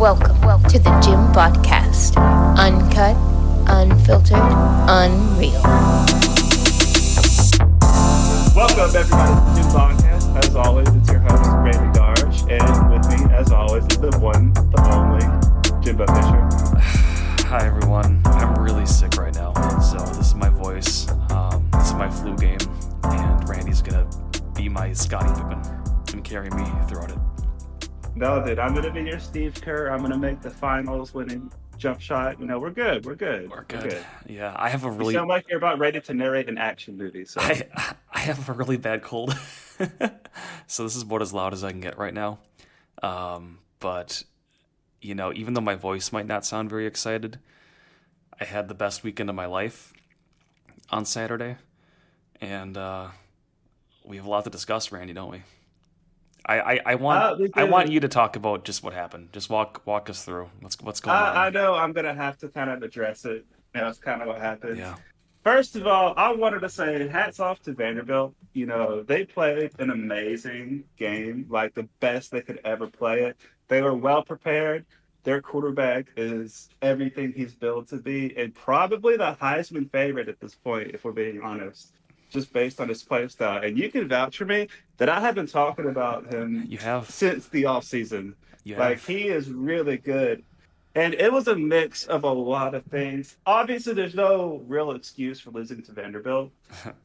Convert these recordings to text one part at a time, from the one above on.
Welcome to the Gym Podcast. Uncut, unfiltered, unreal. Welcome everybody to the Gym Podcast. As always, it's your host, Randy Darge. And with me, as always, is the one, the only, Jimbo Fisher. Hi everyone. I'm really sick right now. So this is my voice. This is my flu game. And Randy's gonna be my Scottie Pippen and carry me throughout it. No, dude, I'm going to be your Steve Kerr. I'm going to make the finals winning jump shot. You know, we're good. We're good. Yeah, I have a really... You sound like you're about ready to narrate an action movie. So I have a really bad cold. So this is about as loud as I can get right now. But, you know, even though my voice might not sound very excited, I had the best weekend of my life on Saturday. And we have a lot to discuss, Randy, don't we? I want you to talk about just what happened. Just walk us through what's going on. I know I'm gonna have to kind of address it. You know, it's kind of what happened. Yeah. First of all, I wanted to say hats off to Vanderbilt. You know, they played an amazing game, like the best they could ever play it. They were well prepared. Their quarterback is everything he's built to be, and probably the Heisman favorite at this point, if we're being honest, just based on his play style. And you can vouch for me that I have been talking about him since the offseason. Like, he is really good. And it was a mix of a lot of things. Obviously, there's no real excuse for losing to Vanderbilt.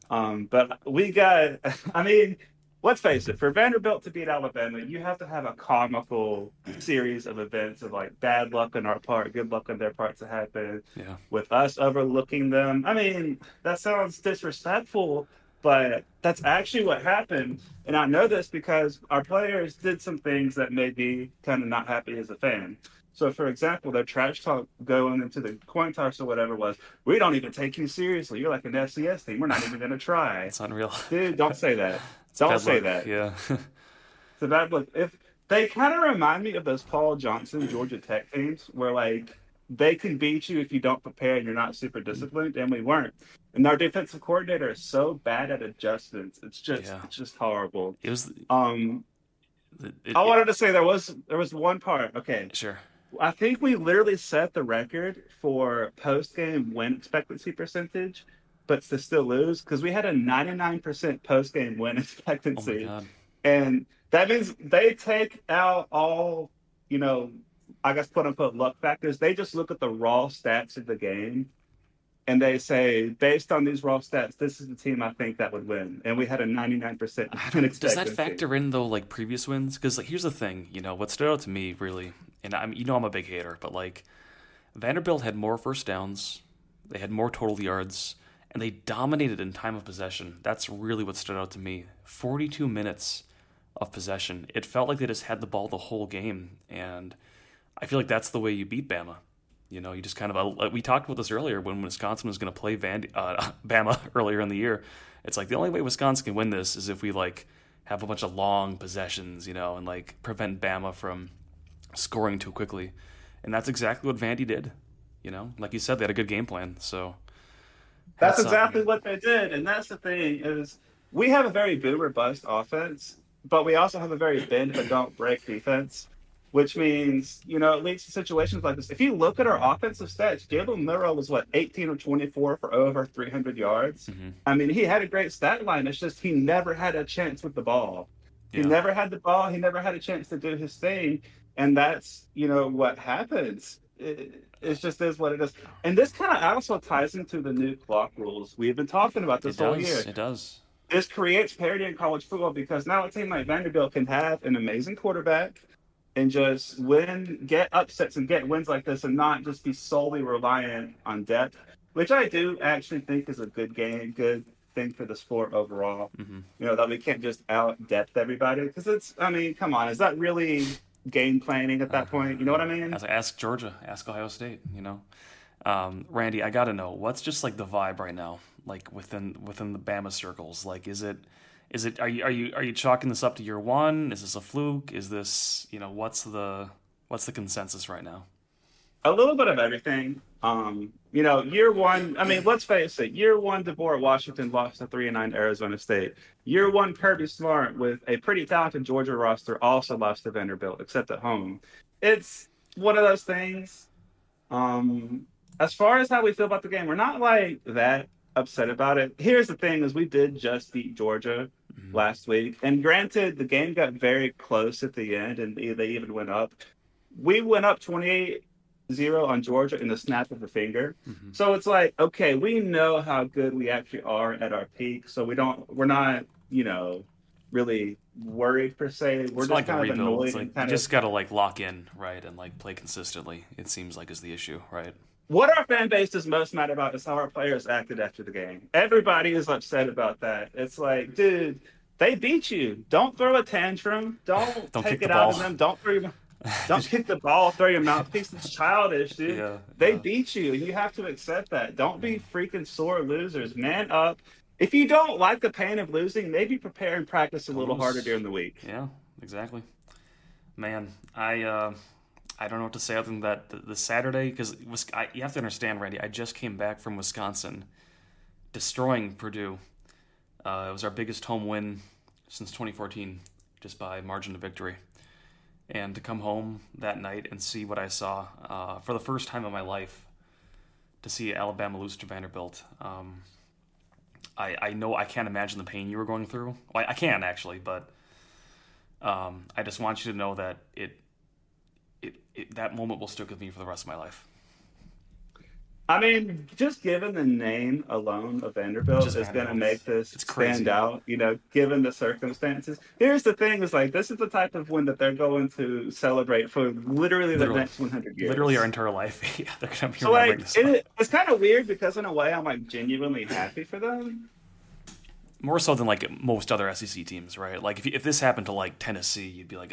But we got, I mean, let's face it, for Vanderbilt to beat Alabama, you have to have a comical series of events of like bad luck on our part, good luck on their part to happen, with us overlooking them. I mean, that sounds disrespectful, but that's actually what happened. And I know this because our players did some things that made me kind of not happy as a fan. So, for example, their trash talk going into the coin toss or whatever was, we don't even take you seriously. You're like an FCS team. We're not even going to try. It's unreal. Dude, don't say that. Don't say that. Yeah. It's a bad look. If they kind of remind me of those Paul Johnson Georgia Tech teams where, like, they can beat you if you don't prepare and you're not super disciplined, and we weren't. And our defensive coordinator is so bad at adjustments. It's just horrible. It was. I wanted to say there was one part. Okay. Sure. I think we literally set the record for post-game win expectancy percentage, but to still lose, because we had a 99% post-game win expectancy. Oh my God. And that means they take out all, you know, I guess quote-unquote luck factors. They just look at the raw stats of the game, and they say, based on these raw stats, this is the team I think that would win. And we had a 99% win expectancy. Does that factor in, though, like previous wins? Because like, here's the thing, you know, what stood out to me, really, and I'm a big hater, but like Vanderbilt had more first downs, they had more total yards, and they dominated in time of possession. That's really what stood out to me. 42 minutes of possession. It felt like they just had the ball the whole game, and I feel like that's the way you beat Bama. You know, you just kind of, we talked about this earlier when Wisconsin was going to play Bama earlier in the year. It's like the only way Wisconsin can win this is if we like have a bunch of long possessions, you know, and like prevent Bama from scoring too quickly. And that's exactly what Vandy did. You know, like you said, they had a good game plan. So that's exactly what they did. And that's the thing is we have a very boomer bust offense, but we also have a very bend but don't break defense. Which means, you know, it leads to situations like this. If you look at our offensive stats, Jalen Milroe was, 18 or 24 for over 300 yards? Mm-hmm. I mean, he had a great stat line. It's just he never had a chance with the ball. Yeah. He never had the ball. He never had a chance to do his thing. And that's, you know, what happens. It just is what it is. And this kind of also ties into the new clock rules. We've been talking about this all year. It does. This creates parity in college football because now a team like Vanderbilt can have an amazing quarterback and just get upsets and get wins like this and not just be solely reliant on depth, which I do actually think is a good thing for the sport overall. Mm-hmm. You know, that we can't just out-depth everybody. Because come on, is that really game planning at that point? You know what I mean? Ask Georgia, ask Ohio State, you know. Randy, I got to know, what's just like the vibe right now, like within the Bama circles? Like, are you chalking this up to year one? Is this a fluke? Is this, you know, what's the consensus right now? A little bit of everything. You know, year one, I mean, let's face it, year one, DeBoer Washington lost to 3-9 Arizona State. Year one, Kirby Smart with a pretty talented Georgia roster also lost to Vanderbilt, except at home. It's one of those things. As far as how we feel about the game, we're not like that upset about it. Here's the thing: is we did just beat Georgia last week, and granted, the game got very close at the end, and they even went up. We went up 28-0 on Georgia in the snap of a finger. So it's like, okay, we know how good we actually are at our peak, so we're not, really worried per se. We're It's just like a kind of rebuild. annoyed. It's like you just got to like lock in, right, and like play consistently. It seems like is the issue, right? What our fan base is most mad about is how our players acted after the game. Everybody is upset about that. It's like, dude, they beat you. Don't throw a tantrum. Don't Don't take kick it the out ball. of them. Don't kick the ball, throw your mouthpiece. It's childish, dude. They beat you, and you have to accept that. Don't be freaking sore losers. Man up. If you don't like the pain of losing, maybe prepare and practice a little harder during the week. Yeah, exactly. Man, I don't know what to say other than that the Saturday, because you have to understand, Randy, I just came back from Wisconsin, destroying Purdue. It was our biggest home win since 2014, just by margin of victory. And to come home that night and see what I saw for the first time in my life, to see Alabama lose to Vanderbilt, I know I can't imagine the pain you were going through. Well, I can actually, but I just want you to know that that moment will stick with me for the rest of my life. I mean, just given the name alone of Vanderbilt is going to make this stand out, given the circumstances. Here's the thing, is like, this is the type of win that they're going to celebrate for literally the next 100 years. Literally our entire life. Yeah, they're going to be so remembering this. It's kind of weird because in a way I'm like genuinely happy for them. More so than like most other SEC teams, right? Like if this happened to like Tennessee, you'd be like,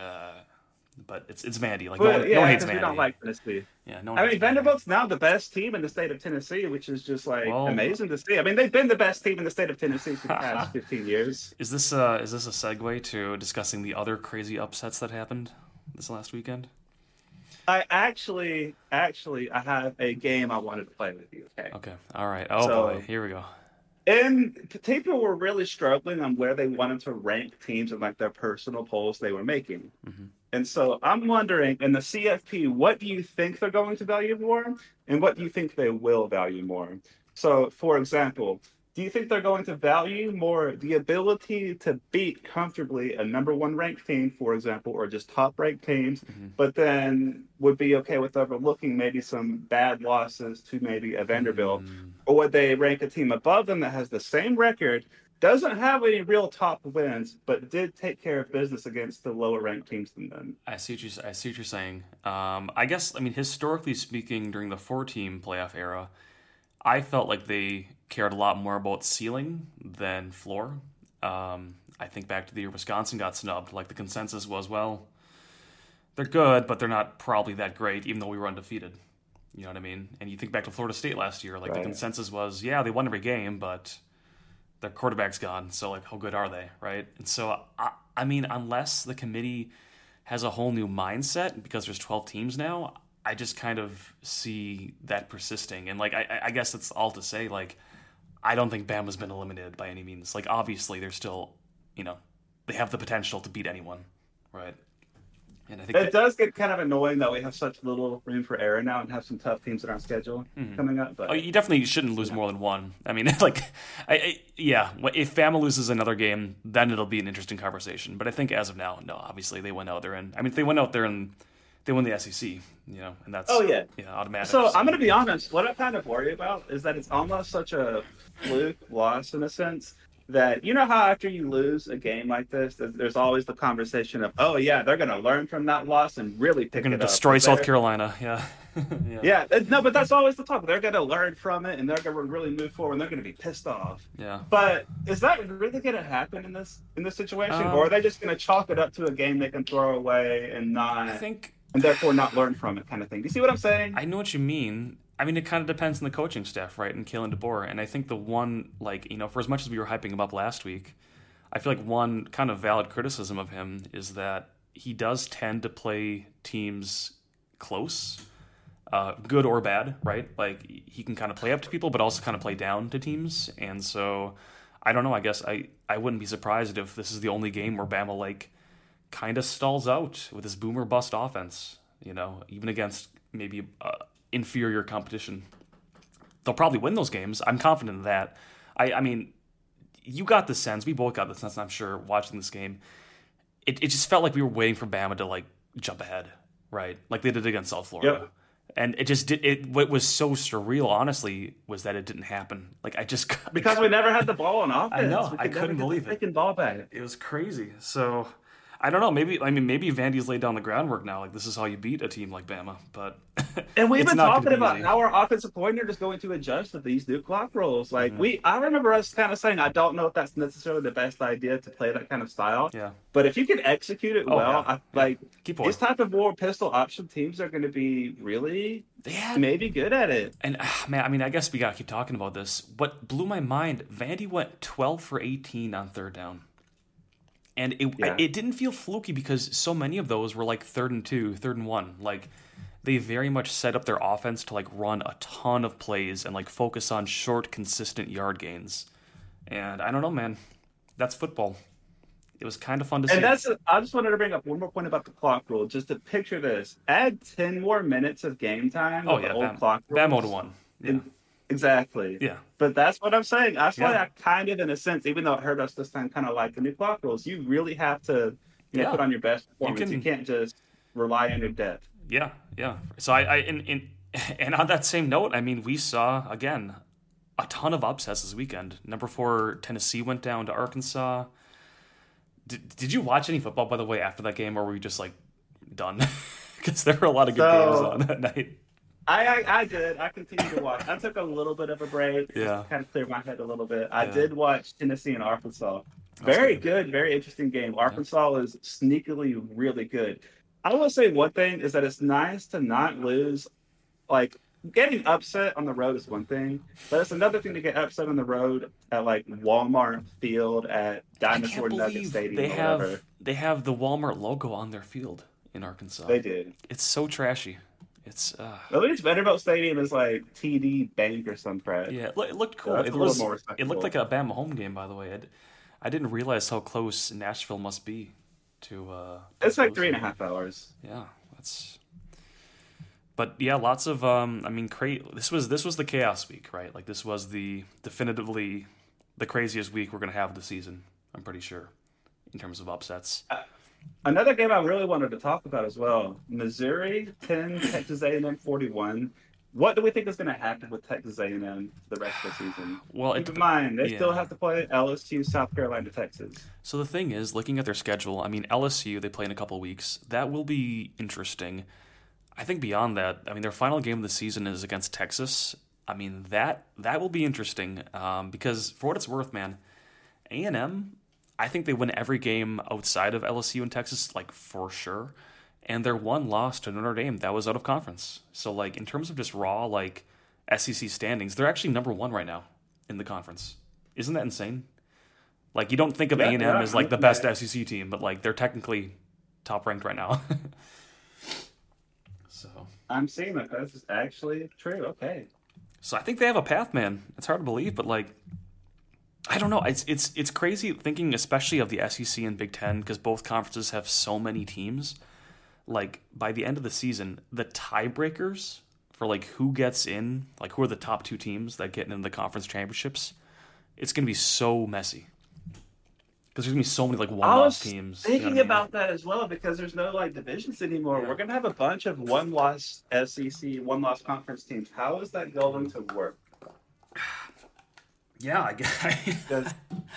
but it's Vandy. Like no one hates Vandy. We don't like Tennessee. Yeah, Vanderbilt's now the best team in the state of Tennessee, which is just amazing to see. I mean, they've been the best team in the state of Tennessee for the past 15 years. Is this a segue to discussing the other crazy upsets that happened this last weekend? I actually I have a game I wanted to play with you. Okay. All right. Boy, here we go. And people were really struggling on where they wanted to rank teams in like their personal polls they were making. And so I'm wondering, in the CFP, what do you think they're going to value more, and what do you think they will value more? So, for example, do you think they're going to value more the ability to beat comfortably a number one ranked team, for example, or just top ranked teams, but then would be okay with overlooking maybe some bad losses to maybe a Vanderbilt? Or would they rank a team above them that has the same record, doesn't have any real top wins, but did take care of business against the lower ranked teams than them? I see what you're saying. I guess, historically speaking, during the 4-team playoff era, I felt like they cared a lot more about ceiling than floor. I think back to the year Wisconsin got snubbed. Like, the consensus was, well, they're good, but they're not probably that great, even though we were undefeated. You know what I mean? And you think back to Florida State last year, like, the consensus was, yeah, they won every game, but their quarterback's gone, so, like, how good are they, right? And so, I mean, unless the committee has a whole new mindset, because there's 12 teams now, I just kind of see that persisting. And, like, I guess that's all to say, like, I don't think Bama's been eliminated by any means. Like, obviously, they're still, they have the potential to beat anyone, right? And I think it does get kind of annoying that we have such little room for error now and have some tough teams in our schedule coming up. But you definitely shouldn't lose more than one. I mean, like, if Bama loses another game, then it'll be an interesting conversation. But I think as of now, no, obviously they went out there and if they went out there and they won the SEC, and that's automatic. So I'm going to be honest. What I kind of worry about is that it's almost such a fluke loss in a sense. That how after you lose a game like this, there's always the conversation of, oh yeah, they're going to learn from that loss and really pick it up. They're going to destroy South Carolina, yeah. No, but that's always the talk. They're going to learn from it and they're going to really move forward. And they're going to be pissed off. Yeah. But is that really going to happen in this situation, or are they just going to chalk it up to a game they can throw away and therefore not learn from it, kind of thing? Do you see what I'm saying? I know what you mean. I mean, it kind of depends on the coaching staff, right, and Kalen DeBoer. And I think the one, for as much as we were hyping him up last week, I feel like one kind of valid criticism of him is that he does tend to play teams close, good or bad, right? Like, he can kind of play up to people, but also kind of play down to teams. And so, I don't know, I guess I wouldn't be surprised if this is the only game where Bama, kind of stalls out with this boomer bust offense. even against maybe inferior competition. They'll probably win those games. I'm confident in that. I mean, you got the sense, we both got the sense, I'm sure, watching this game. It just felt like we were waiting for Bama to, like, jump ahead, right? Like they did against South Florida. Yep. And it just did. What was so surreal, honestly, was that it didn't happen. Like I just because we never had the ball on offense. I know. I couldn't believe it. Freaking ball back. It was crazy. So I don't know. Maybe Vandy's laid down the groundwork now. Like this is how you beat a team like Bama. But and we've been talking about how our offensive coordinator is going to adjust to these new clock rules. Like I remember us kind of saying, I don't know if that's necessarily the best idea to play that kind of style. Yeah. But if you can execute it well, these type of more pistol option teams are going to be really maybe good at it. And man, I mean, I guess we got to keep talking about this. What blew my mind, Vandy went 12 for 18 on third down. And it didn't feel fluky because so many of those were like 3rd and 2, 3rd and 1. Like they very much set up their offense to like run a ton of plays and like focus on short, consistent yard gains. And I don't know, man. That's football. It was kind of fun to see. And I just wanted to bring up one more point about the clock rule. Just to picture this. Add 10 more minutes of game time with the old clock rule. Bama would have won. Yeah. Exactly. Yeah. But that's what I'm saying. That's why I kind of, in a sense, even though it hurt us this time, kind of like the new clock rules. You really have to put on your best performance. You can't just rely on your depth. Yeah, yeah. So and on that same note, I mean, we saw, again, a ton of upsets this weekend. Number 4, Tennessee went down to Arkansas. Did you watch any football, by the way, after that game, or were you just, like, done? Because there were a lot of good games on that night. I did. I continued to watch. I took a little bit of a break. Just to kind of clear my head a little bit. I did watch Tennessee and Arkansas. Very good, very interesting game. Arkansas is sneakily really good. I will say one thing is that it's nice to not lose. Like, getting upset on the road is one thing, but it's another thing to get upset on the road at, like, Walmart Field at Dinosaur Nugget Stadium or whatever. They have the Walmart logo on their field in Arkansas. They did. It's so trashy. It's at least Vanderbilt Stadium is like TD Bank or some crap. Yeah, it looked cool. It looked like a Bama home game, by the way. I didn't realize how close Nashville must be to. It's like 3.5 hours. Yeah, that's. But yeah, lots of. This was the chaos week, right? Like this was definitively the craziest week we're gonna have this season. I'm pretty sure, in terms of upsets. Another game I really wanted to talk about as well. Missouri 10, Texas A&M 41. What do we think is going to happen with Texas A&M the rest of the season? Well, keep in mind, they still have to play LSU, South Carolina, Texas. So the thing is, looking at their schedule, I mean, LSU, they play in a couple weeks. That will be interesting. I think beyond that, I mean, their final game of the season is against Texas. I mean, that will be interesting because for what it's worth, man, A&M, I think they win every game outside of LSU and Texas, like, for sure. And their one loss to Notre Dame, that was out of conference. So, like, in terms of just raw, like, SEC standings, they're actually number 1 right now in the conference. Isn't that insane? Like, you don't think of A&M as, like, the best SEC team, but, like, they're technically top-ranked right now. So I'm seeing that this is actually true. Okay. So I think they have a path, man. It's hard to believe, but, like, I don't know. It's crazy thinking, especially of the SEC and Big Ten, because both conferences have so many teams. Like, by the end of the season, the tiebreakers for, like, who gets in, like, who are the top 2 teams that get into the conference championships, it's going to be so messy. Because there's going to be so many, like, one-loss teams. Thinking about that as well, because there's no, like, divisions anymore. Yeah. We're going to have a bunch of one-loss SEC, one-loss conference teams. How is that going to work? Yeah, I guess.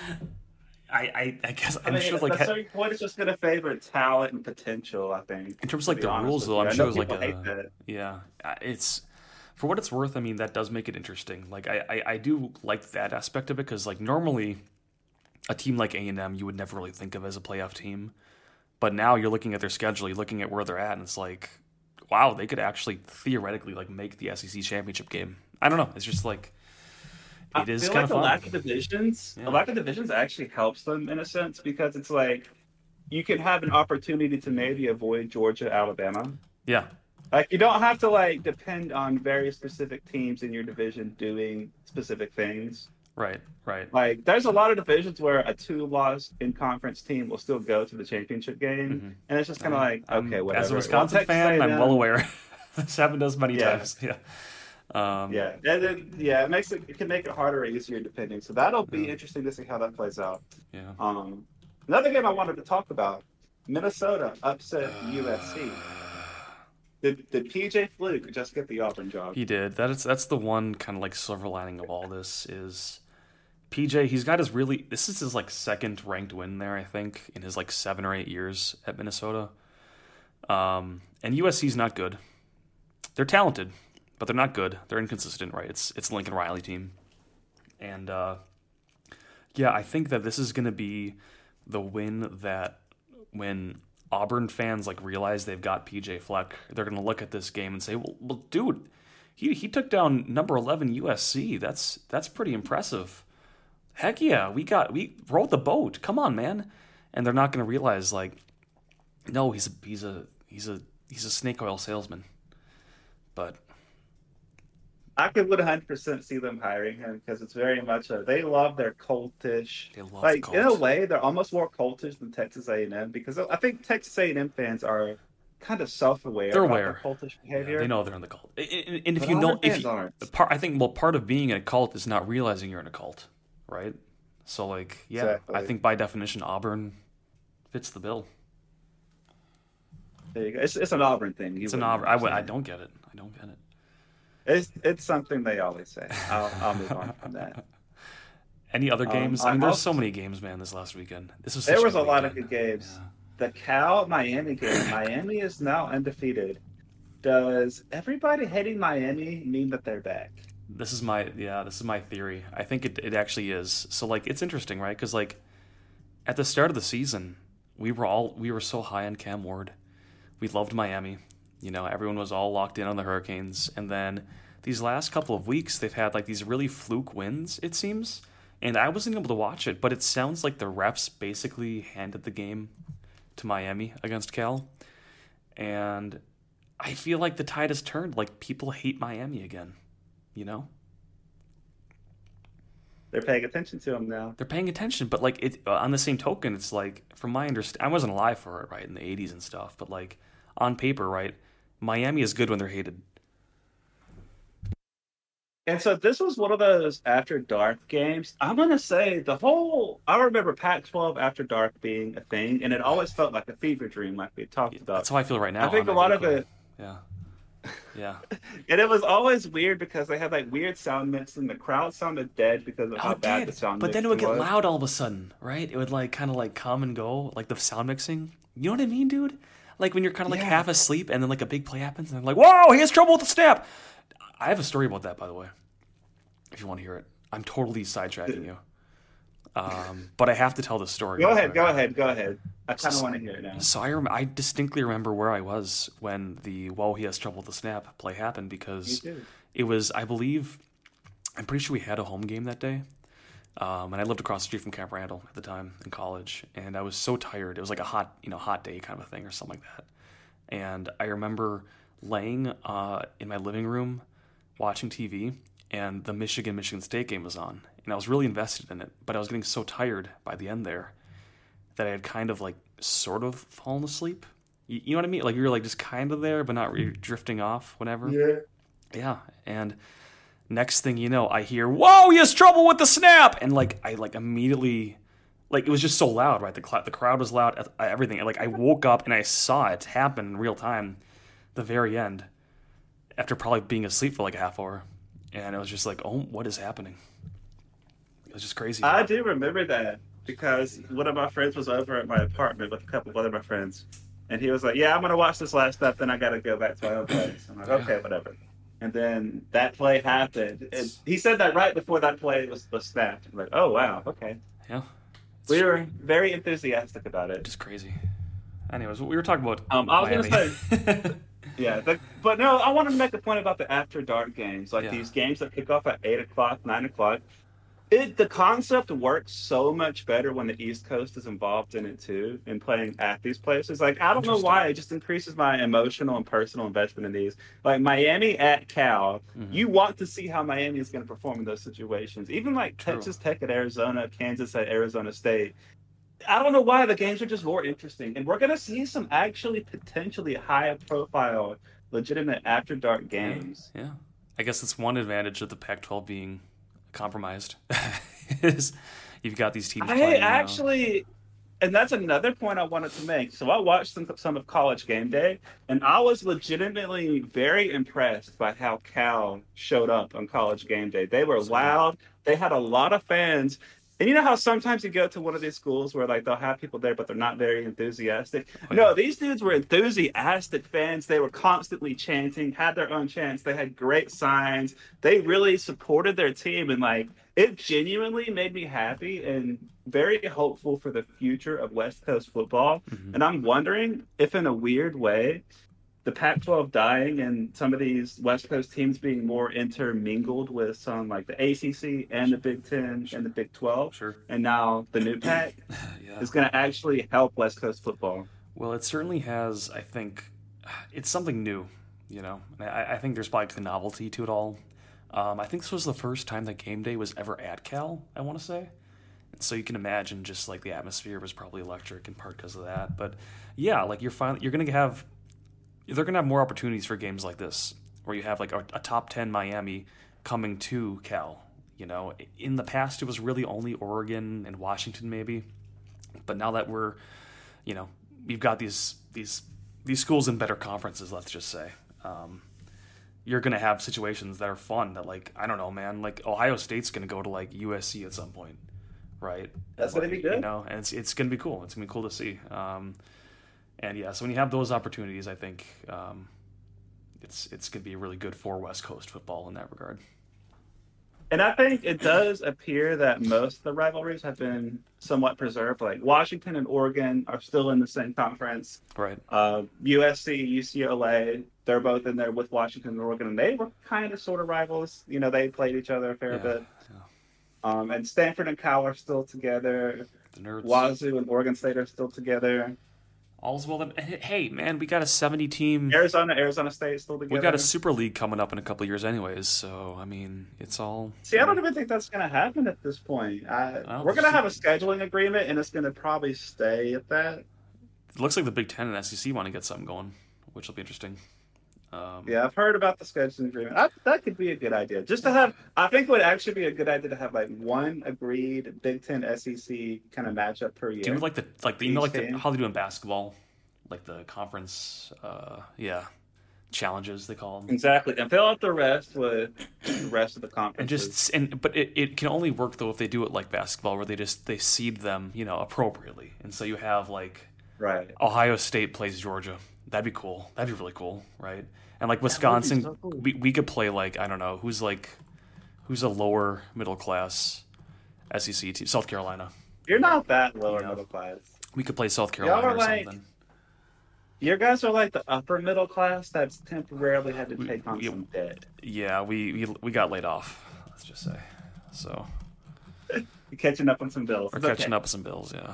I'm sure, like, at a certain point, it's just going to favor talent and potential, I think. In terms of, like, the rules, though, I'm sure it's like it's, for what it's worth, I mean, that does make it interesting. Like, I do like that aspect of it, because, like, normally a team like A&M you would never really think of as a playoff team. But now you're looking at their schedule, you're looking at where they're at, and it's like, wow, they could actually theoretically, like, make the SEC championship game. I don't know. It's just, like, it is kind of fun. A lack of divisions actually helps them in a sense, because it's like you can have an opportunity to maybe avoid Georgia, Alabama. Yeah. Like, you don't have to, like, depend on very specific teams in your division doing specific things. Right. Right. Like, there's a lot of divisions where a 2-loss in conference team will still go to the championship game, and it's just kind of like, okay, whatever. As a Wisconsin fan, I'm well aware. This happened to us many times. Yeah. Yeah, and then, it can make it harder or easier depending. So that'll be interesting to see how that plays out. Yeah. Another game I wanted to talk about: Minnesota upset USC. Did PJ Fluke just get the Auburn job? He did. That's the one kind of like silver lining of all this is PJ. He's got this is his like second ranked win there, I think, in his like 7 or 8 years at Minnesota. And USC's not good. They're talented, but they're not good. They're inconsistent, right? It's Lincoln Riley team. And I think that this is going to be the win that when Auburn fans like realize they've got PJ Fleck, they're going to look at this game and say, well dude, he took down number 11 USC. That's pretty impressive. Heck yeah, we rode the boat. Come on, man. And they're not going to realize like, no, he's a snake oil salesman. But I could 100% see them hiring him because it's very much they love their cultish. They love like cult. In a way, they're almost more cultish than Texas A&M because I think Texas A&M fans are kind of self-aware. They're about aware. Their cultish behavior. Yeah, they know they're in the cult. And if But you know, fans aren't. I think part of being in a cult is not realizing you're in a cult, right? So like, yeah, Exactly. I think by definition Auburn fits the bill. There you go. It's an Auburn thing. It's an Auburn. I don't get it. I don't get it. It's something they always say. I'll move on from that. Any other games? I mean, there's so many games, man. This last weekend, there was a lot of good games. Yeah. The Cal Miami game. Miami is now undefeated. Does everybody hating Miami mean that they're back? This is my theory. I think it actually is. So like, it's interesting, right? Because like, at the start of the season, we were so high on Cam Ward. We loved Miami. You know, everyone was all locked in on the Hurricanes. And then these last couple of weeks, they've had like these really fluke wins, it seems. And I wasn't able to watch it, but it sounds like the refs basically handed the game to Miami against Cal. And I feel like the tide has turned. Like, people hate Miami again, you know? They're paying attention to them now. They're paying attention, but like on the same token, it's like, from my understanding, I wasn't alive for it, right, in the 80s and stuff, but like on paper, right, Miami is good when they're hated. And so this was one of those After Dark games. I'm going to say I remember Pac-12 After Dark being a thing, and it always felt like a fever dream, like we talked about. That's how I feel right now. I think a lot of it... Yeah. And it was always weird because they had like weird sound mix and the crowd sounded dead because of how bad the sound mix was. But then it would get loud all of a sudden, right? It would like kind of like come and go, like the sound mixing. You know what I mean, dude? Like when you're kind of like half asleep and then like a big play happens and I'm like, whoa, he has trouble with the snap. I have a story about that, by the way, if you want to hear it. I'm totally sidetracking you. But I have to tell the story. Go ahead. I kind of want to hear it now. So I distinctly remember where I was when the "whoa, he has trouble with the snap" play happened because it was, I'm pretty sure we had a home game that day, and I lived across the street from Camp Randall at the time in college, and I was so tired. It was like a hot day kind of a thing or something like that, and I remember laying in my living room watching TV, and the Michigan State game was on. And I was really invested in it, but I was getting so tired by the end there that I had kind of like sort of fallen asleep. You know what I mean? Like you were like just kind of there, but not really drifting off whenever. Yeah. And next thing you know, I hear, "Whoa, he has trouble with the snap!" And like I like immediately, like it was just so loud, right? The crowd was loud, everything. And like I woke up and I saw it happen in real time, the very end, after probably being asleep for like a half hour, and it was just like, oh, what is happening? It was just crazy. I do remember that because one of my friends was over at my apartment with a couple of other of my friends. And he was like, "Yeah, I'm going to watch this last step, then I got to go back to my own place." I'm like, "Okay, whatever." And then that play happened. And he said that right before that play was snapped. I'm like, "Oh, wow, okay." Yeah. We were very enthusiastic about it. Just crazy. Anyways, we were talking about I was going to say... Yeah, but no, I wanted to make a point about the After Dark games. Like these games that kick off at 8 o'clock, 9 o'clock. The concept works so much better when the East Coast is involved in it too, and playing at these places. Like I don't know why, it just increases my emotional and personal investment in these. Like Miami at Cal, you want to see how Miami is going to perform in those situations. Even like True. Texas Tech at Arizona, Kansas at Arizona State. I don't know why the games are just more interesting, and we're going to see some actually potentially high profile, legitimate after dark games. Yeah. I guess it's one advantage of the Pac-12 being compromised is you've got these teams playing. Actually, and that's another point I wanted to make. So I watched some of College Game Day, and I was legitimately very impressed by how Cal showed up on College Game Day. They were loud. They had a lot of fans. And you know how sometimes you go to one of these schools where like they'll have people there, but they're not very enthusiastic? No, these dudes were enthusiastic fans. They were constantly chanting, had their own chants. They had great signs. They really supported their team. And like, it genuinely made me happy and very hopeful for the future of West Coast football. Mm-hmm. And I'm wondering if in a weird way, the Pac-12 dying and some of these West Coast teams being more intermingled with some like the ACC and the Big Ten and the Big 12, and now the new Pac is going to actually help West Coast football. Well, it certainly has. I think it's something new, you know. I think there's probably the novelty to it all. I think this was the first time that Game Day was ever at Cal, I want to say. So you can imagine just like the atmosphere was probably electric in part because of that. But yeah, like you're going to have. They're going to have more opportunities for games like this, where you have like a top 10 Miami coming to Cal. You know, in the past it was really only Oregon and Washington maybe, but now that we've got these schools in better conferences, let's just say, you're going to have situations that are fun. That like I don't know, man, like Ohio State's going to go to like USC at some point, right? That's going to be good, you know, and it's going to be cool. It's going to be cool to see. And yeah, so when you have those opportunities, I think it's going to be really good for West Coast football in that regard. And I think it does appear that most of the rivalries have been somewhat preserved. Like Washington and Oregon are still in the same conference. Right. USC, UCLA, they're both in there with Washington and Oregon, and they were kind of sort of rivals. You know, they played each other a fair bit. Yeah. And Stanford and Cal are still together. The Nerds. Wazoo and Oregon State are still together. All's well. Hey, man, we got a 70-team. Arizona State still together. We got a Super League coming up in a couple of years, anyways. So I mean, it's all. See, I don't even think that's going to happen at this point. We're going to have a scheduling agreement, and it's going to probably stay at that. It looks like the Big Ten and SEC want to get something going, which will be interesting. Yeah, I've heard about the scheduling agreement. That could be a good idea. Just to have, I think it would actually be a good idea to have like one agreed Big Ten SEC kind of matchup per year. Do like how they do in basketball, like the conference, challenges they call them. Exactly, and fill out the rest with the rest of the conferences. But it can only work though if they do it like basketball, where they seed them, appropriately, and so you have like Ohio State plays Georgia. That'd be cool. That'd be really cool, right? And like Wisconsin, so cool. we could play like I don't know who's a lower middle class SEC team. South Carolina. You're not that lower middle class. We could play South Carolina or something. Your guys are like the upper middle class that's temporarily had to take on some debt. Yeah, we got laid off. Let's just say. So you're catching up on some bills. We're catching up on some bills. Yeah.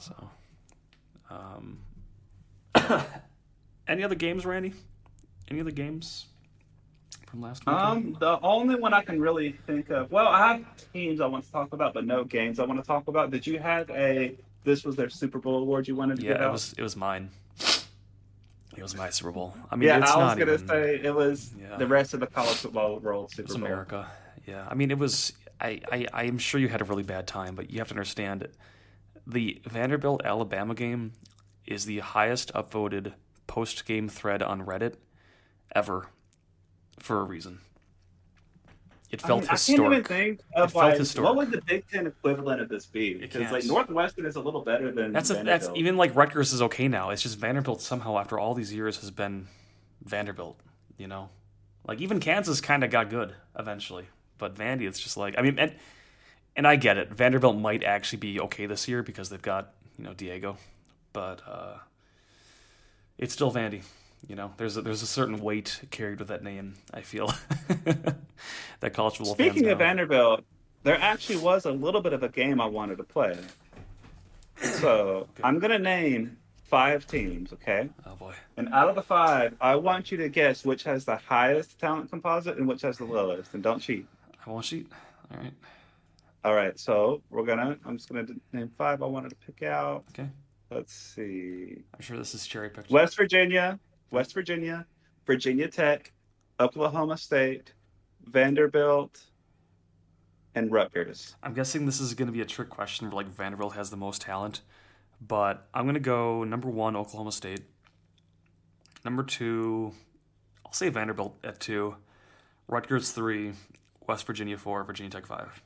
So. Any other games, Randy? Any other games from last week? The only one I can really think of. Well, I have teams I want to talk about, but no games I want to talk about. Did you have this was their Super Bowl award you wanted to give out? It was mine. It was my Super Bowl. I mean, I was going to say it was the rest of the college football world Super Bowl. America. Yeah. I mean, it was. I'm sure you had a really bad time, but you have to understand the Vanderbilt-Alabama game is the highest upvoted post-game thread on Reddit ever, for a reason. It felt historic. I can't even think of what would the Big Ten equivalent of this be? Because like Northwestern is a little better than Vanderbilt. That's even like Rutgers is okay now. It's just Vanderbilt somehow after all these years has been Vanderbilt. Like even Kansas kind of got good eventually, but Vandy it's just like and I get it. Vanderbilt might actually be okay this year because they've got Diego, but it's still Vandy. There's a certain weight carried with that name, I feel. That college football fans Speaking of Vanderbilt, there actually was a little bit of a game I wanted to play. So I'm gonna name 5 teams, okay? Oh boy. And out of the 5, I want you to guess which has the highest talent composite and which has the lowest. And don't cheat. I won't cheat. All right. All right, so I'm just gonna name 5 I wanted to pick out. Okay. Let's see. I'm sure this is cherry picked. West Virginia, Virginia Tech, Oklahoma State, Vanderbilt, and Rutgers. I'm guessing this is going to be a trick question where like Vanderbilt has the most talent, but I'm going to go number 1, Oklahoma State. Number 2, I'll say Vanderbilt at 2, Rutgers 3, West Virginia 4, Virginia Tech 5.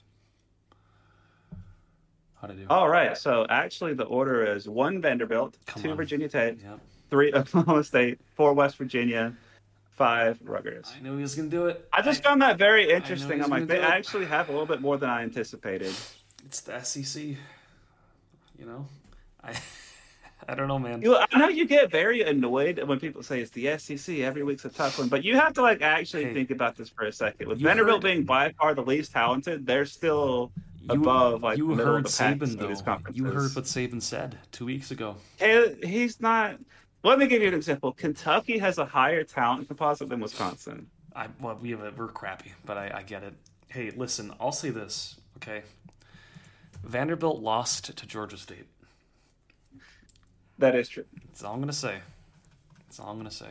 How'd I do? All right, so actually the order is 1 Vanderbilt, Come 2 on. Virginia Tech, Yep. 3 Oklahoma State, 4 West Virginia, 5 Rutgers. I knew he was going to do it. I just found that very interesting. he's I'm like, gonna they do it. actually have a little bit more than I anticipated. It's the SEC. You know? I don't know, man. I know you get very annoyed when people say it's the SEC, every week's a tough one, but you have to like actually Hey, think about this for a second. With you Vanderbilt heard- being by far the least talented, they're still above like you the middle heard of the pack Saban in these though. conferences. You heard what Saban said 2 weeks ago. Hey, he's not. Let me give you an example. Kentucky has a higher talent composite than Wisconsin. We're crappy, but I get it. Hey, listen, I'll say this, okay? Vanderbilt lost to Georgia State. That is true. That's all I'm gonna say. That's all I'm gonna say.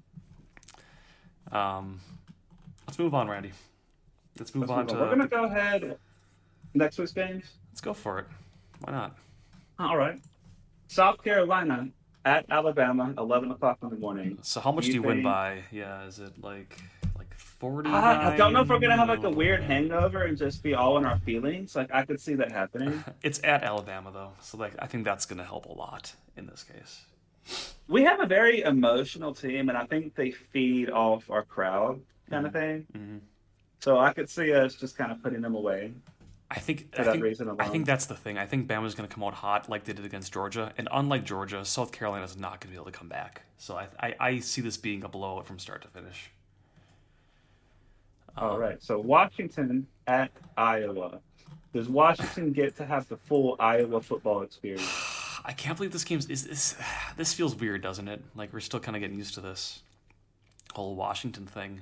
Let's move on, Randy. Let's move on to. We're gonna go ahead. Next week's games. Let's go for it. Why not? All right. South Carolina at Alabama, 11 o'clock in the morning. So how much Do do you you win think- by? Yeah, is it like 40? I don't know if we're gonna have like a weird hangover and just be all in our feelings. Like I could see that happening. It's at Alabama though, so like I think that's gonna help a lot in this case. We have a very emotional team, and I think they feed off our crowd kind of thing. Mm-hmm. So I could see us just kind of putting them away. I think For that reason I alone. think that's the thing. I think Bama's going to come out hot like they did against Georgia, and unlike Georgia, South Carolina's not going to be able to come back. So I see this being a blowout from start to finish. All right. So Washington at Iowa. Does Washington get to have the full Iowa football experience? I can't believe this game's is this feels weird, doesn't it? Like we're still kind of getting used to this whole Washington thing.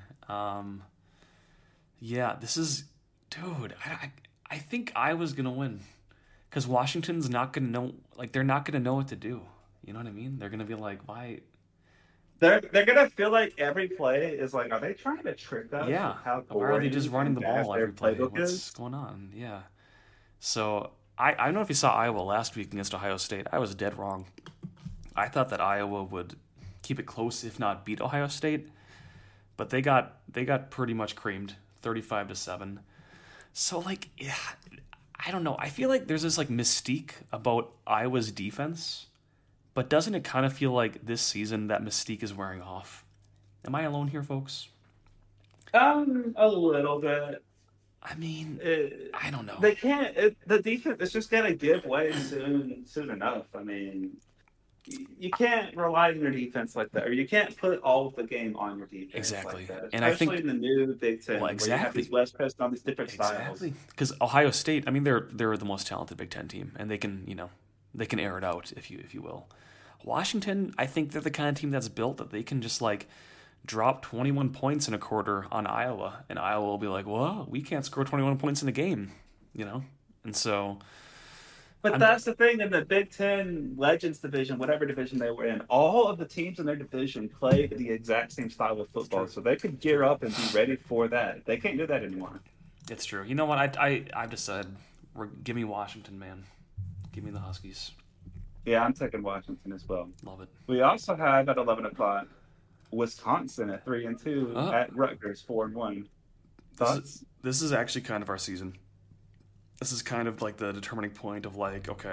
Yeah, this is, dude. I think Iowa's gonna win because Washington's not gonna know. Like they're not gonna know what to do. You know what I mean? They're gonna be like, why? They're gonna feel like every play is like, are they trying to trick us? Yeah. with How Why are they boring just running the and fast ball their every play? playbook What's is? going on? Yeah. So I don't know if you saw Iowa last week against Ohio State. I was dead wrong. I thought that Iowa would keep it close, if not beat Ohio State, but they got pretty much creamed, 35-7. So like, yeah, I don't know. I feel like there's this like mystique about Iowa's defense, but doesn't it kind of feel like this season that mystique is wearing off? Am I alone here, folks? A little bit. I mean, I don't know. They can't. The defense is just gonna give way soon enough. I mean, you can't rely on your defense like that, or you can't put all of the game on your defense. Exactly. Like that, And I think- especially in the new Big Ten, Well, where you have exactly. these West Coast and all these different Exactly, styles. because Ohio State. I mean, they're the most talented Big Ten team, and they can air it out if you will. Washington, I think they're the kind of team that's built that they can just like drop 21 points in a quarter on Iowa, and Iowa will be like, "Well, we can't score 21 points in a game," and so. But that's the thing in the Big Ten Legends division, whatever division they were in, all of the teams in their division play the exact same style of football, so they could gear up and be ready for that. They can't do that anymore. It's true. You know what? I've decided. Give me Washington, man. Give me the Huskies. Yeah, I'm taking Washington as well. Love it. We also have at 11 o'clock Wisconsin at 3-2 Oh. at Rutgers 4-1. Thoughts? This is actually kind of our season. This is kind of like the determining point of like, okay,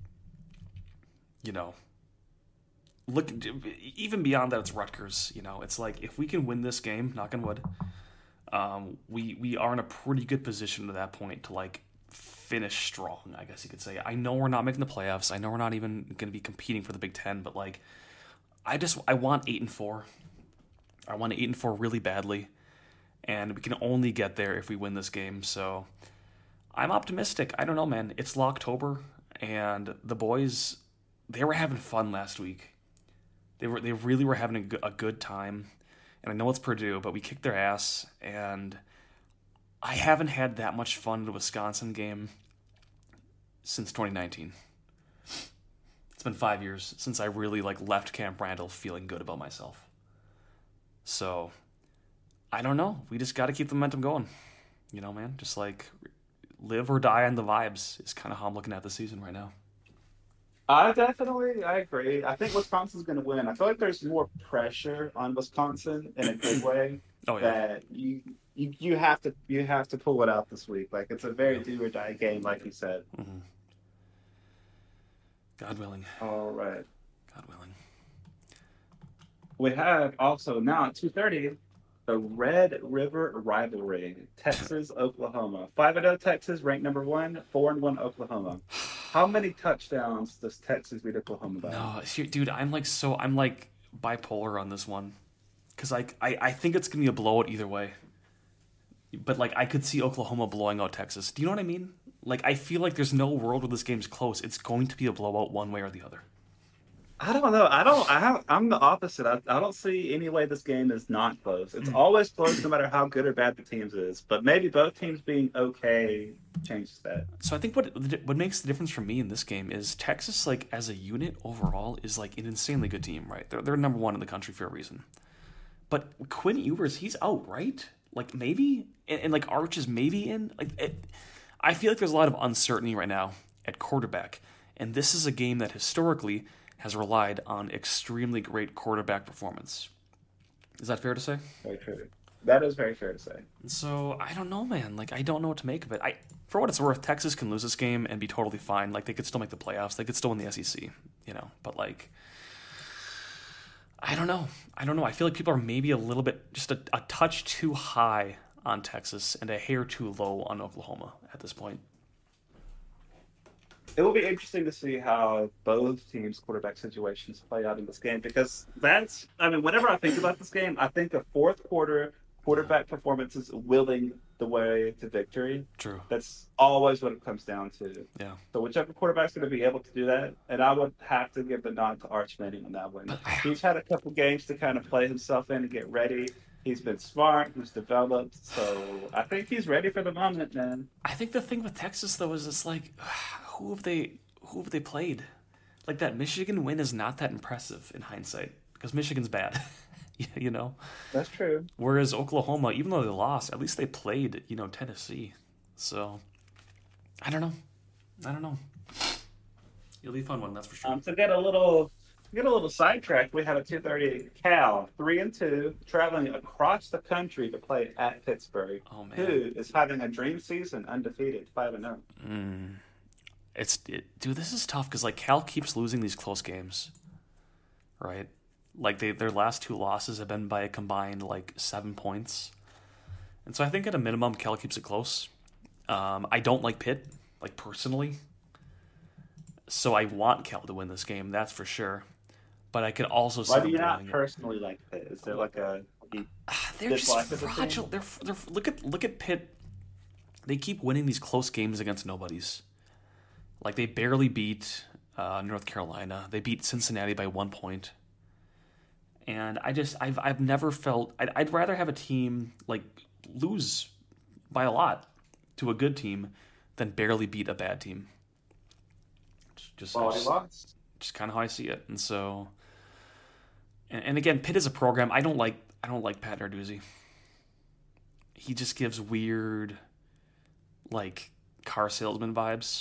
look, even beyond that, it's Rutgers. It's like if we can win this game, knock on wood, we are in a pretty good position at that point to like finish strong, I guess you could say. I know we're not making the playoffs. I know we're not even going to be competing for the Big Ten, but like, I want 8-4. I want 8-4 really badly, and we can only get there if we win this game. So I'm optimistic. I don't know, man. It's Locktober, and the boys, they were having fun last week. They really were having a good time. And I know it's Purdue, but we kicked their ass, and I haven't had that much fun in a Wisconsin game since 2019. It's been 5 years since I really left Camp Randall feeling good about myself. So, I don't know. We just got to keep the momentum going. Man, just live or die on the vibes is kind of how I'm looking at the season right now. I agree. I think Wisconsin's going to win. I feel like there's more pressure on Wisconsin in a good way. Oh yeah. That you have to pull it out this week. It's a very do or die game, like you said. Mm-hmm. God willing. All right. God willing. We have also now at 2:30 the Red River rivalry, Texas Oklahoma. 5-0 Texas, ranked number 1. 4-1 Oklahoma. How many touchdowns does Texas beat Oklahoma by? No, dude, I'm bipolar on this one, because I think it's gonna be a blowout either way. But I could see Oklahoma blowing out Texas. Do you know what I mean? I feel like there's no world where this game's close. It's going to be a blowout one way or the other. I don't know. I'm the opposite. I don't see any way this game is not close. It's always close no matter how good or bad the teams is. But maybe both teams being okay changes that. So I think what makes the difference for me in this game is Texas, as a unit overall, is an insanely good team, right? They're number 1 in the country for a reason. But Quinn Ewers, he's out, right? Maybe? And Arch is maybe in? I feel like there's a lot of uncertainty right now at quarterback. And this is a game that historically has relied on extremely great quarterback performance. Is that fair to say? Very true. That is very fair to say. So, I don't know, man. I don't know what to make of it. For what it's worth, Texas can lose this game and be totally fine. They could still make the playoffs. They could still win the SEC, But, I don't know. I feel like people are maybe a little bit, just a touch too high on Texas and a hair too low on Oklahoma at this point. It will be interesting to see how both teams' quarterback situations play out in this game, because whenever I think about this game, I think of fourth quarter quarterback performances willing the way to victory. True. That's always what it comes down to. Yeah. So whichever quarterback's going to be able to do that, and I would have to give the nod to Arch Manning on that one. He's had a couple games to kind of play himself in and get ready. He's been smart. He's developed. So I think he's ready for the moment, man. I think the thing with Texas, though, is it's who have they played? That Michigan win is not that impressive in hindsight, because Michigan's bad. That's true. Whereas Oklahoma, even though they lost, at least they played, Tennessee. So I don't know. It'll be a fun one, that's for sure. To get a little sidetracked, we had a 2:30 Cal 3-2 traveling across the country to play at Pittsburgh. Oh man, who is having a dream season, undefeated, 5-0. Dude, this is tough because Cal keeps losing these close games, right? Their last 2 losses have been by a combined 7 points, and so I think at a minimum Cal keeps it close. I don't like Pitt, personally, so I want Cal to win this game, that's for sure. But I could also see. Why do you not personally like Pitt? Is there they're just fragile. They're look at Pitt. They keep winning these close games against nobodies. They barely beat North Carolina. They beat Cincinnati by 1 point. And I've never felt I'd rather have a team lose by a lot to a good team than barely beat a bad team. Just kind of how I see it. And so, and again, Pitt is a program I don't like Pat Narduzzi. He just gives weird car salesman vibes.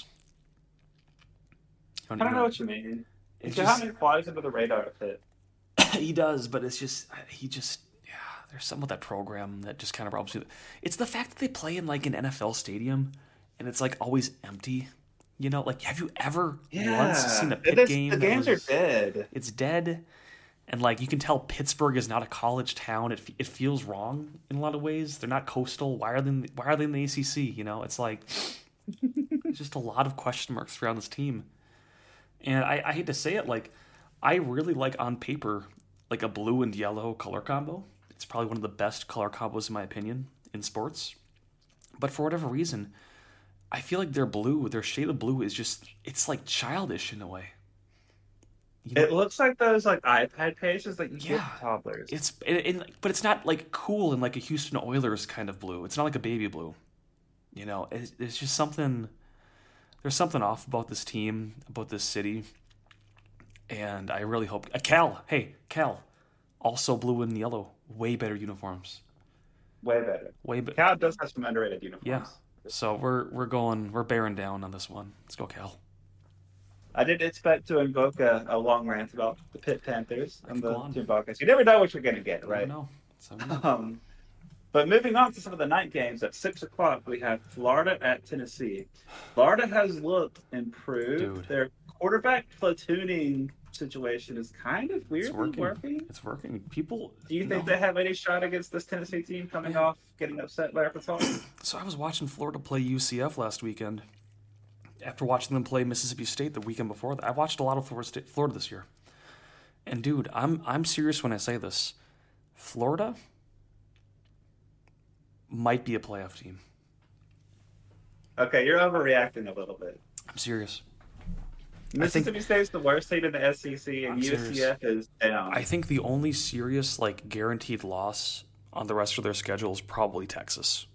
I don't know what you mean. How many flies under the radar at Pitt? He does, but it's just there's something with that program that just kind of robs you. It's the fact that they play in an NFL stadium and it's always empty. Have you ever once seen a Pitt game? The games are dead. It's dead, and you can tell Pittsburgh is not a college town. It feels wrong in a lot of ways. They're not coastal. Why are they in the ACC? It's it's just a lot of question marks around this team. And I hate to say it, I really like on paper a blue and yellow color combo. It's probably one of the best color combos in my opinion in sports. But for whatever reason, I feel like their shade of blue is just, it's like childish in a way. You know, It looks like those like iPad cases that you get yeah, for toddlers. but it's not like cool in like a Houston Oilers kind of blue. It's not like a baby blue. You know, it's just something. There's something off about this team, about this city, and I really hope. Cal, also blue and yellow, way better uniforms. Way better. Way better. Cal does have some underrated Yeah. uniforms. So we're bearing down on this one. Let's go, Cal. I didn't expect to invoke a long rant about the Pitt Panthers on Go the on. Team Podcast. You never know what you're going to get, right? No. But moving on to some of the night games, at 6 o'clock, we have Florida at Tennessee. Florida has looked improved. Dude. Their quarterback platooning situation is kind of It's weirdly working. working. It's working. People. Do you think no. they have any shot against this Tennessee team coming off getting upset by Arkansas? So I was watching Florida play UCF last weekend. After watching them play Mississippi State the weekend before that, I watched a lot of Florida this year. And dude, I'm serious when I say this. Florida might be a playoff team. Okay, you're overreacting a little bit. I'm serious. Mississippi State's the worst team in the SEC, and I'm serious. UCF is down. I think the only serious, like, guaranteed loss on the rest of their schedule is probably Texas.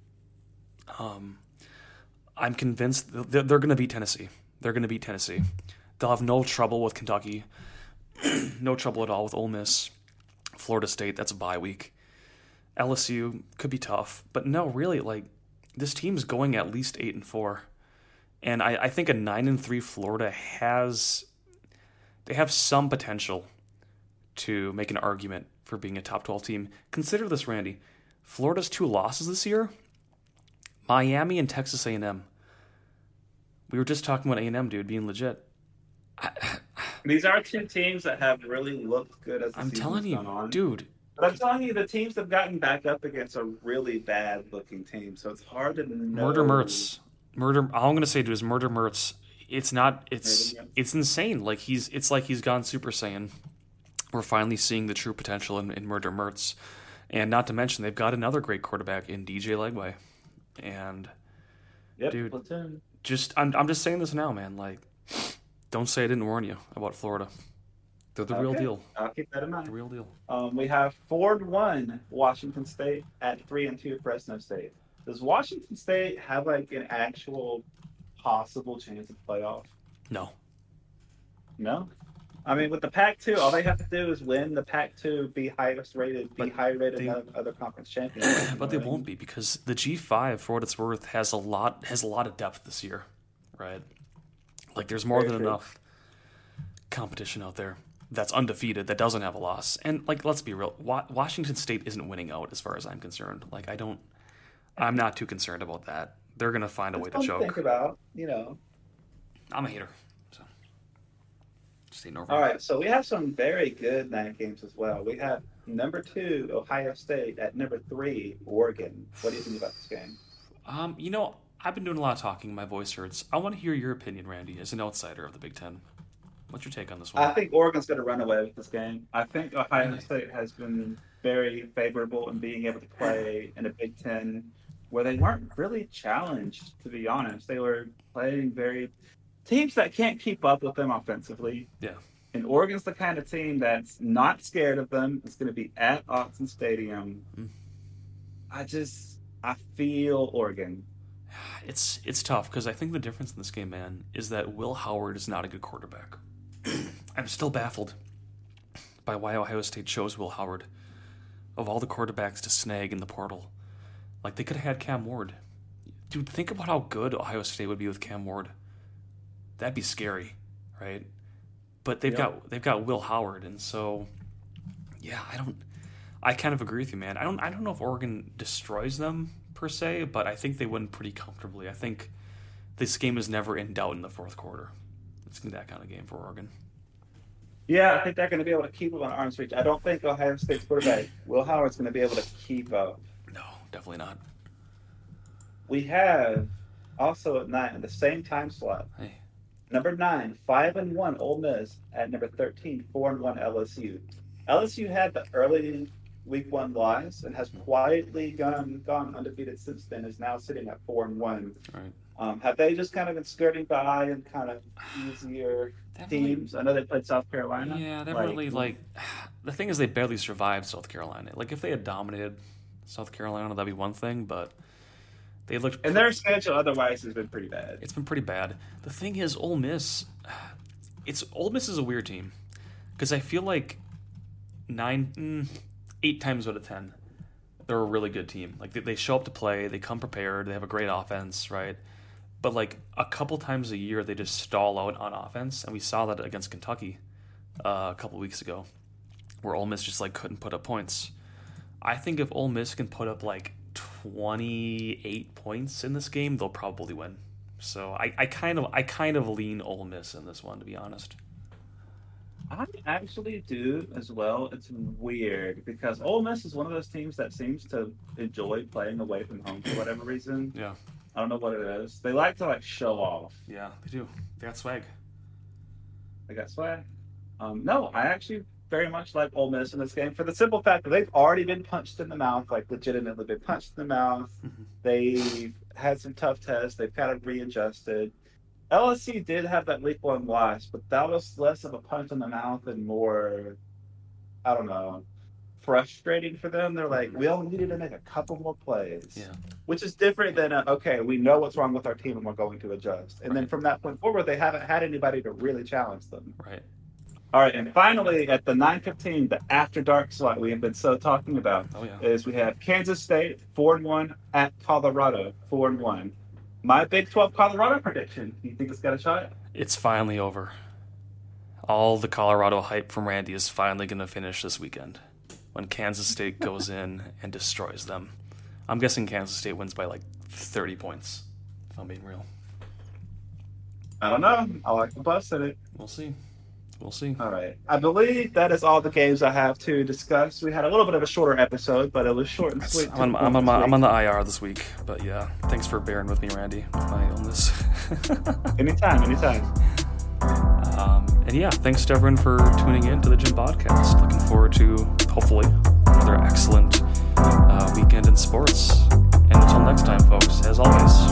I'm convinced they're going to beat Tennessee. They're going to beat Tennessee. They'll have no trouble with Kentucky. No trouble at all with Ole Miss. Florida State, that's a bye week. LSU could be tough. But no, really, like, this team's going at least 8-4. And I think a 9-3 Florida they have some potential to make an argument for being a top 12 team. Consider this, Randy. Florida's 2 losses this year, Miami and Texas A&M. We were just talking about A&M, dude, being legit. These are 2 teams that have really looked good as the I'm season's telling you, gone on. dude. But I'm telling you, the teams have gotten back up against a really bad-looking team, so it's hard to know. Murder Mertz. All I'm gonna say, dude, is Murder Mertz. It's insane. Like it's like he's gone Super Saiyan. We're finally seeing the true potential in Murder Mertz, and not to mention they've got another great quarterback in DJ Legway. And dude, platoon. I'm just saying this now, man. Like, don't say I didn't warn you about Florida. They're the real deal. I'll keep that in mind. The real deal. We have 4-1 Washington State at 3-2 Fresno State. Does Washington State have like an actual possible chance of playoff? No. No? I mean, with the Pac-2, all they have to do is win the Pac-2, be highest rated, be high rated in other conference champions. But they won't be, because the G5, for what it's worth, has a lot of depth this year, right? Like, there's more than enough competition out there that's undefeated, that doesn't have a loss. And, like, let's be real, Washington State isn't winning out as far as I'm concerned. Like, I'm not too concerned about that. They're going to find a way to choke. Think about, you know. I'm a hater. So, just ain't over. All right, so we have some very good night games as well. We have number 2, Ohio State, at number 3, Oregon. What do you think about this game? You know, I've been doing a lot of talking. My voice hurts. I want to hear your opinion, Randy, as an outsider of the Big Ten. What's your take on this one? I think Oregon's going to run away with this game. I think Ohio State has been very favorable in being able to play in a Big Ten where they weren't really challenged, to be honest. They were playing teams that can't keep up with them offensively. Yeah. And Oregon's the kind of team that's not scared of them. It's going to be at Autzen Stadium. I feel Oregon. It's tough, because I think the difference in this game, man, is that Will Howard is not a good quarterback. I'm still baffled by why Ohio State chose Will Howard of all the quarterbacks to snag in the portal. Like, they could have had Cam Ward. Dude, think about how good Ohio State would be with Cam Ward. That'd be scary, right? But they've got Will Howard, and so yeah, I kind of agree with you, man. I don't know if Oregon destroys them per se, but I think they win pretty comfortably. I think this game is never in doubt in the fourth quarter. It's that kind of game for Oregon. Yeah, I think they're going to be able to keep them on arm's reach. I don't think Ohio State's quarterback, Will Howard's going to be able to keep up. No, definitely not. We have also at 9 in the same time slot. Hey. Number 9, 5-1 Ole Miss at number 13, 4-1 LSU. LSU had the early Week 1 loss and has quietly gone undefeated since then. Is now sitting at 4-1. Right. Have they just kind of been skirting by and kind of easier teams? I know they played South Carolina. Yeah, they're really like. The thing is, they barely survived South Carolina. Like, if they had dominated South Carolina, that'd be one thing, but they looked. And their schedule otherwise has been pretty bad. It's been pretty bad. The thing is, Ole Miss. Ole Miss is a weird team because I feel like 8 times out of 10, they're a really good team. Like, they show up to play, they come prepared, they have a great offense, right? But like a couple times a year, they just stall out on offense, and we saw that against Kentucky a couple weeks ago, where Ole Miss just like couldn't put up points. I think if Ole Miss can put up like 28 points in this game, they'll probably win. So I kind of lean Ole Miss in this one, to be honest. I actually do as well. It's weird because Ole Miss is one of those teams that seems to enjoy playing away from home for whatever reason. Yeah. I don't know what it is. They like to show off. Yeah, they do. They got swag. They got swag. No, I actually very much like Ole Miss in this game for the simple fact that they've already been punched in the mouth, like legitimately been punched in the mouth. Mm-hmm. They've had some tough tests. They've kind of readjusted. LSU did have that week 1 loss, but that was less of a punch in the mouth and more, I don't know, frustrating for them. They're like, we only needed to make a couple more plays. Yeah. Which is different than, okay, we know what's wrong with our team and we're going to adjust. And then from that point forward, they haven't had anybody to really challenge them. Right. All right, and finally, at the 9:15, the After Dark slot we have been so talking about is we have Kansas State 4-1 at Colorado 4-1. My Big 12 Colorado prediction. Do you think it's got a shot? It's finally over. All the Colorado hype from Randy is finally going to finish this weekend when Kansas State goes in and destroys them. I'm guessing Kansas State wins by like 30 points, if I'm being real. I don't know. I like the bust in it. We'll see. We'll see. All right. I believe that is all the games I have to discuss. We had a little bit of a shorter episode, but it was short and sweet. I'm on the IR this week, but yeah, thanks for bearing with me, Randy, with my illness. Anytime. And yeah, thanks to everyone for tuning in to the Gym Podcast. Looking forward to, hopefully, another excellent weekend in sports. And until next time, folks, as always,